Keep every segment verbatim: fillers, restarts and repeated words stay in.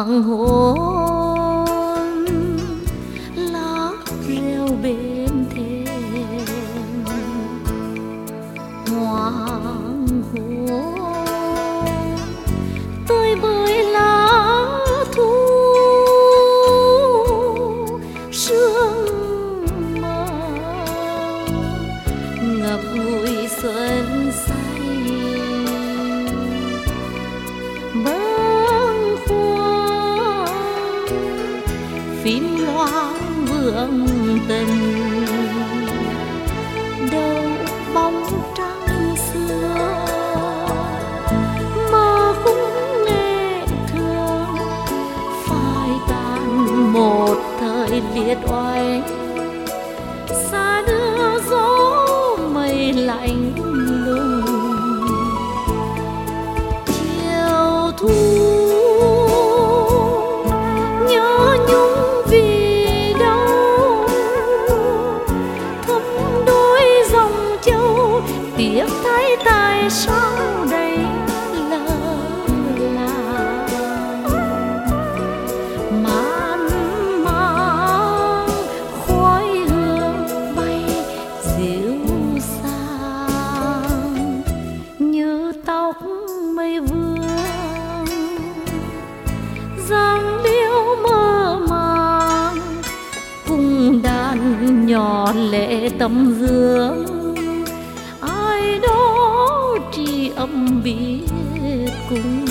Hoàng hôn lá reo bên thềm, hoàng hôn tươi với lá thu sương mờ ngập ngùi xuân say. Phim loáng vương tình đâu bóng trăng xưa mà cũng nghe thương phai tàn một thời liệt oai. Xa đưa gió mây lạnh lùng chiều thu tiếc thấy tại sao đây lỡ là màn mang khói hương bay dịu dàng như tóc mây vương dáng liễu mơ màng cùng đàn nhỏ lệ tấm dương. Ai đó tri âm biết cùng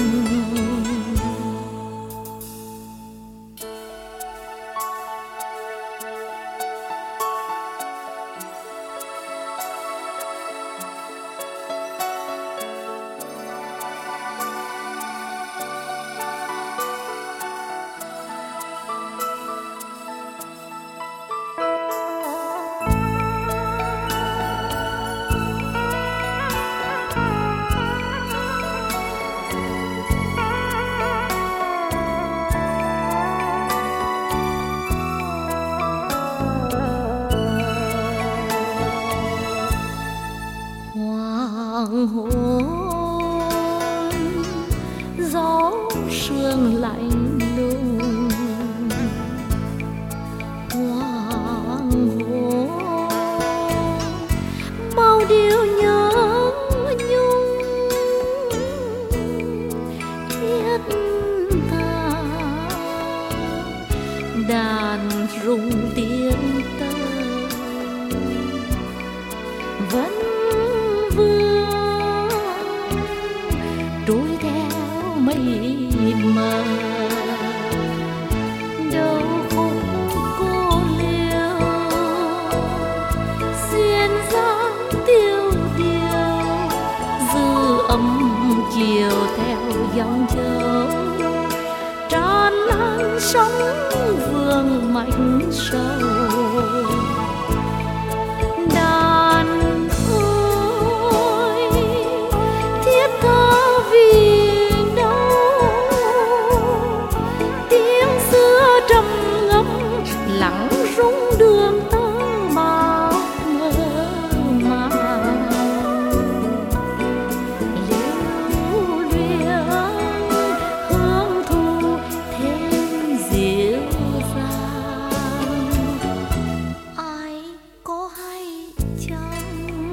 hoàng hôn gió sương lạnh lùng. Hoàng hôn bao điều nhớ nhung thiết tha đàn rung tiếng tơ vẫn trôi theo mây mờ đâu khúc cô liêu xiên dáng tiêu điều dư âm chiều theo dòng châu tràn lan sóng vương mạch sâu. Lặng rung đường tơ màu mơ màng liễu luyến hương thu thêm dịu dàng. Ai có hay chăng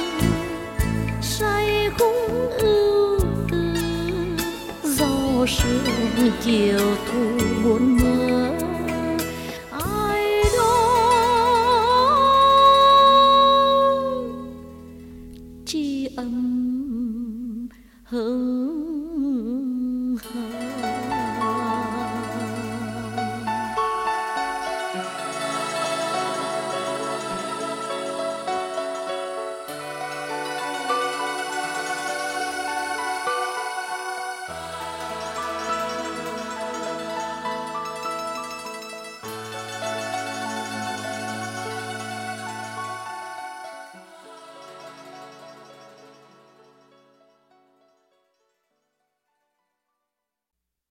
say khung ưu tư do sương chiều thu buồn mơ